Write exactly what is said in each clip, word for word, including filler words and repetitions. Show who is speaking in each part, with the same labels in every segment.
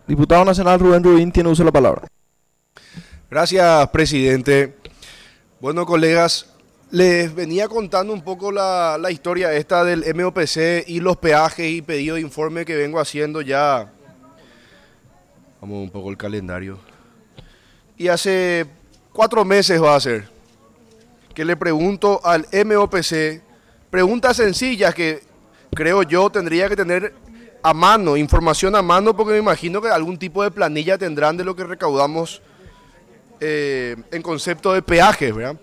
Speaker 1: Diputado Nacional Rubén Rubín tiene uso de la palabra.
Speaker 2: Gracias, presidente. Bueno, colegas, les venía contando un poco la, la historia esta del M O P C y los peajes y pedido de informe que vengo haciendo ya. Vamos un poco el calendario. Y hace cuatro meses va a ser que le pregunto al M O P C preguntas sencillas que creo yo tendría que tener a mano, información a mano, porque me imagino que algún tipo de planilla tendrán de lo que recaudamos eh, en concepto de peajes, ¿verdad?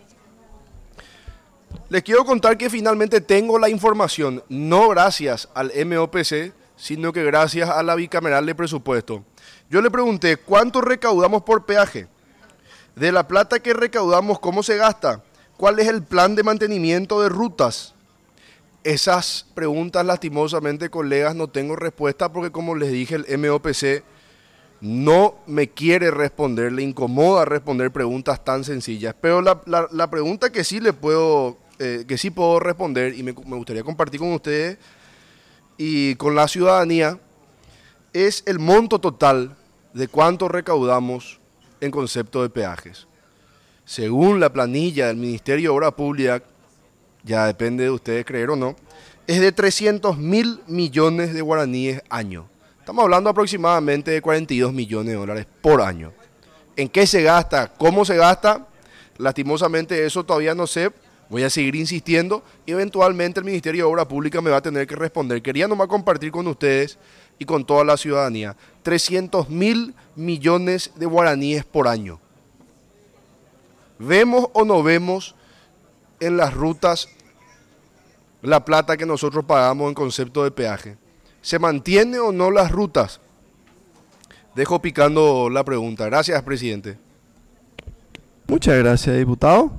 Speaker 2: Les quiero contar que finalmente tengo la información, no gracias al M O P C, sino que gracias a la bicameral de presupuesto. Yo le pregunté, ¿cuánto recaudamos por peaje? De la plata que recaudamos, ¿cómo se gasta? ¿Cuál es el plan de mantenimiento de rutas? Esas preguntas, lastimosamente, colegas, no tengo respuesta porque, como les dije, el M O P C no me quiere responder, le incomoda responder preguntas tan sencillas. Pero la, la, la pregunta que sí le puedo, eh, que sí puedo responder y me, me gustaría compartir con ustedes y con la ciudadanía es el monto total de cuánto recaudamos en concepto de peajes. Según la planilla del Ministerio de Obras Públicas, ya depende de ustedes creer o no, es de trescientos mil millones de guaraníes año. Estamos hablando aproximadamente de cuarenta y dos millones de dólares por año. ¿En qué se gasta? ¿Cómo se gasta? Lastimosamente eso todavía no sé. Voy a seguir insistiendo y eventualmente el Ministerio de Obras Públicas me va a tener que responder. Quería nomás compartir con ustedes y con toda la ciudadanía. trescientos mil millones de guaraníes por año. ¿Vemos o no vemos en las rutas la plata que nosotros pagamos en concepto de peaje? ¿Se mantiene o no las rutas? Dejo picando la pregunta. Gracias, presidente.
Speaker 1: Muchas gracias, diputado.